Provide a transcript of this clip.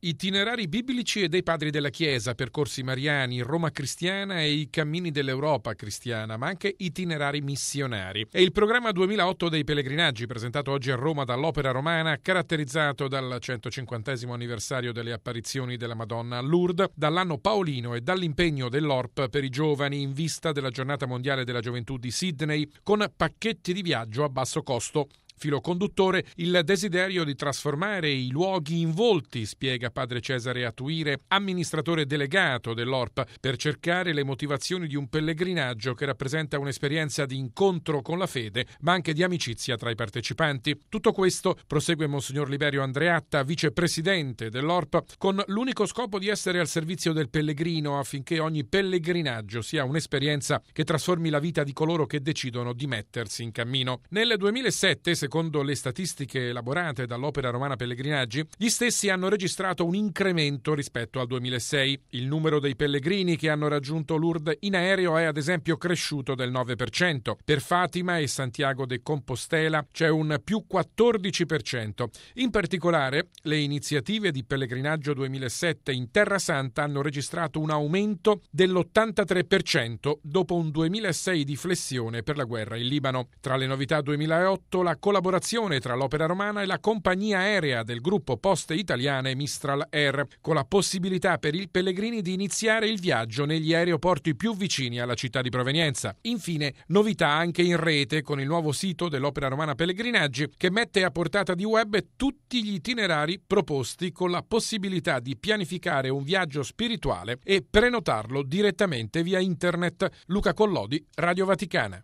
Itinerari biblici e dei padri della Chiesa, percorsi mariani, Roma cristiana e i cammini dell'Europa cristiana, ma anche itinerari missionari. È il programma 2008 dei pellegrinaggi, presentato oggi a Roma dall'Opera Romana, caratterizzato dal 150° anniversario delle apparizioni della Madonna a Lourdes, dall'anno paolino e dall'impegno dell'ORP per i giovani in vista della Giornata Mondiale della Gioventù di Sydney, con pacchetti di viaggio a basso costo. Filo conduttore, il desiderio di trasformare i luoghi in volti, spiega padre Cesare Atuire, amministratore delegato dell'ORP, per cercare le motivazioni di un pellegrinaggio che rappresenta un'esperienza di incontro con la fede, ma anche di amicizia tra i partecipanti. Tutto questo, prosegue Monsignor Liberio Andreatta, vicepresidente dell'ORP, con l'unico scopo di essere al servizio del pellegrino affinché ogni pellegrinaggio sia un'esperienza che trasformi la vita di coloro che decidono di mettersi in cammino. Nel 2007, secondo le statistiche elaborate dall'Opera Romana Pellegrinaggi, gli stessi hanno registrato un incremento rispetto al 2006. Il numero dei pellegrini che hanno raggiunto Lourdes in aereo è ad esempio cresciuto del 9%. Per Fatima e Santiago de Compostela c'è un più 14%. In particolare, le iniziative di pellegrinaggio 2007 in Terra Santa hanno registrato un aumento dell'83% dopo un 2006 di flessione per la guerra in Libano. Tra le novità 2008, la collaborazione tra l'Opera Romana e la compagnia aerea del gruppo Poste Italiane Mistral Air, con la possibilità per i pellegrini di iniziare il viaggio negli aeroporti più vicini alla città di provenienza. Infine, novità anche in rete con il nuovo sito dell'Opera Romana Pellegrinaggi, che mette a portata di web tutti gli itinerari proposti, con la possibilità di pianificare un viaggio spirituale e prenotarlo direttamente via internet. Luca Collodi, Radio Vaticana.